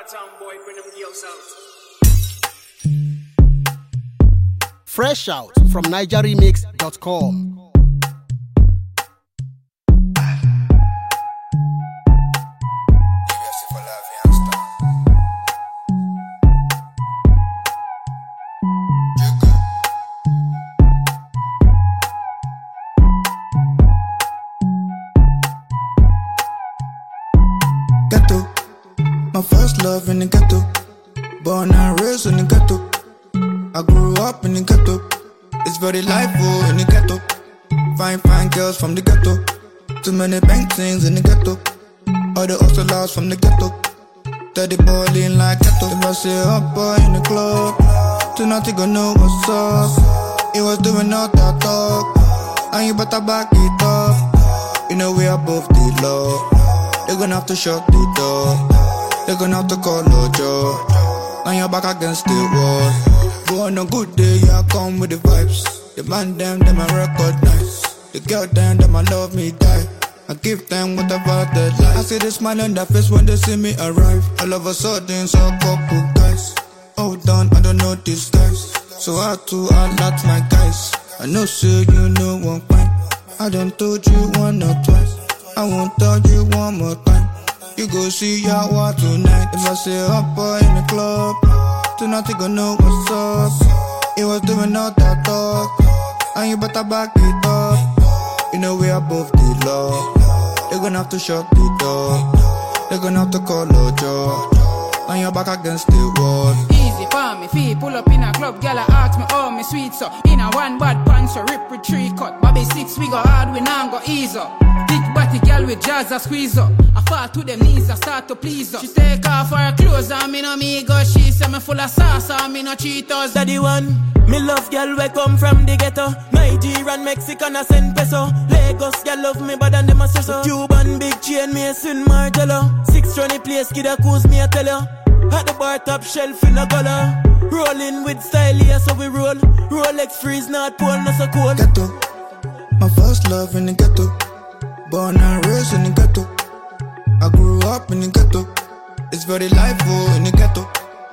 Cartown boy, bring them girls out. Fresh out from NigerRemix.com. Ghetto, my first love in the ghetto. Born and raised in the ghetto. I grew up in the ghetto. It's very lively in the ghetto. Fine girls from the ghetto. Too many bank things in the ghetto. All the hustlers from the ghetto. Daddy ballin' like ghetto. If I say up boy in the club, tonight you gon' know what's up. He was doing all that talk, and you better back it up. You know we are both the law. They're gonna have to shut the door. They're gonna have to call a job. And you're back against the wall. Go on a good day, I come with the vibes. The man them I recognize. The girl them I love me die. I give them whatever they like. I see the smile on their face when they see me arrive. All of a sudden, so a couple guys. Hold on, I don't know these guys. So I too alert my guys. I know say you know one fine. I done told you one or twice. I won't tell you one more time. You go see your war tonight. If I say up boy in the club, tonight you gon' know what's up. He was doing all that talk, and you better back it up. You know we are both the law. They're gonna have to shut the door. They're gonna have to call a job. And you're back against the wall. Easy for me, fee pull up in a club, girl I ask me, oh me sweet so. In a one bad pants, so rip with 3 cut. Bobby 6, we go hard, we now go ease up. Big body girl with jazz a squeeze up. I fall to them knees, I start to please her. She take off her clothes and me no me go. She say me full of sauce and me no Cheetos. Daddy one, me love girl we come from the ghetto. Nigerian, Mexican, a send peso. Lagos girl love me better than them a so. Cuban big chain, me a sin Margello. 620 place, kid a cruise me a tell ya. At the bar top shelf in a color. Rolling with style, yeah, so we roll. Rolex freeze, not pole, not so cold. Ghetto, my first love in the ghetto. Born and raised in the ghetto. I grew up in the ghetto. It's very lively in the ghetto.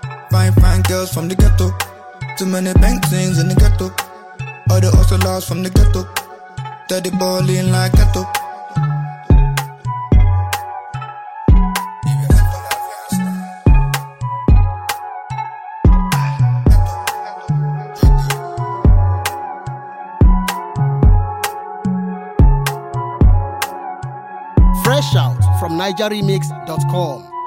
Fine girls from the ghetto. Too many bank things in the ghetto. All the hustlers from the ghetto. Daddy ballin' like ghetto. Fresh out from NigerRemix.com.